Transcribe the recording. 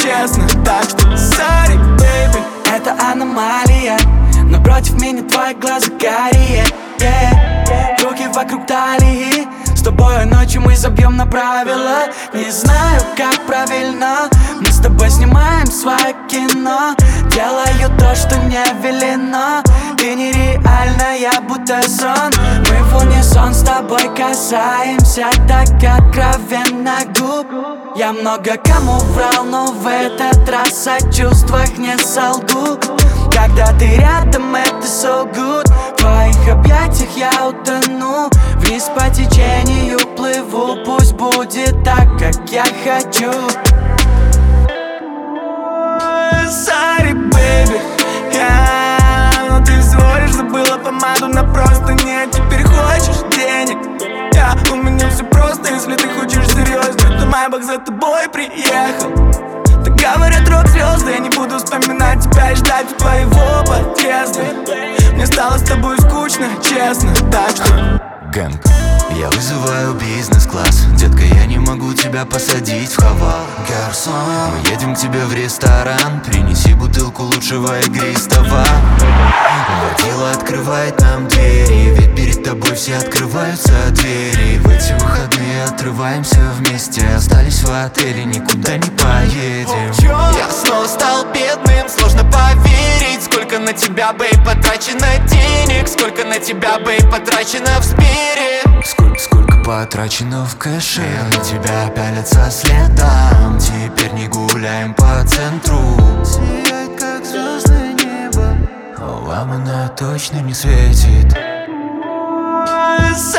честно. Так что sorry, baby. Это аномалия, но против меня твои глаза карие, руки вокруг талии. С тобой ночью мы забьем на правила. Не знаю, как правильно, мы с тобой снимаем свое кино. Делаю то, что не велено. Ты нереальная, будто сон. Мы в унисон с тобой касаемся так откровенно губ. Я много кому врал, но в этот раз о чувствах не солгу. Когда ты рядом, это so good. В твоих объятиях я утону. Вниз по течению плыву. Пусть будет так, как я хочу. Sorry, baby, но ты всего лишь забыла помаду на простыне. Теперь хочешь денег? У меня все просто, если ты хочешь серьезно. То Майбах за тобой приехал. Так говорят рок-звезды, я не буду вспоминать тебя и ждать твоего подъезда. Мне стало с тобой скучно, честно, так что Гэнг, я вызываю бизнес-класс. Детка, я не могу тебя посадить в хавал. Гарсон, мы едем к тебе в ресторан. Принеси бутылку лучшего игристого. Водила открывает нам двери, ведь перед тобой все открываются двери. В эти выходные отрываемся вместе. Остались в отеле, никуда не поедем. Я снова стал бедным, сложно поверить. Сколько на тебя, бейб, потрачено денег. Сколько на тебя, бейб, потрачено в Сбере. Сколько потрачено в кэше. На тебя пялятся следом. Теперь не гуляем по центру. Сияет, как звездное небо. Вам она точно не светит.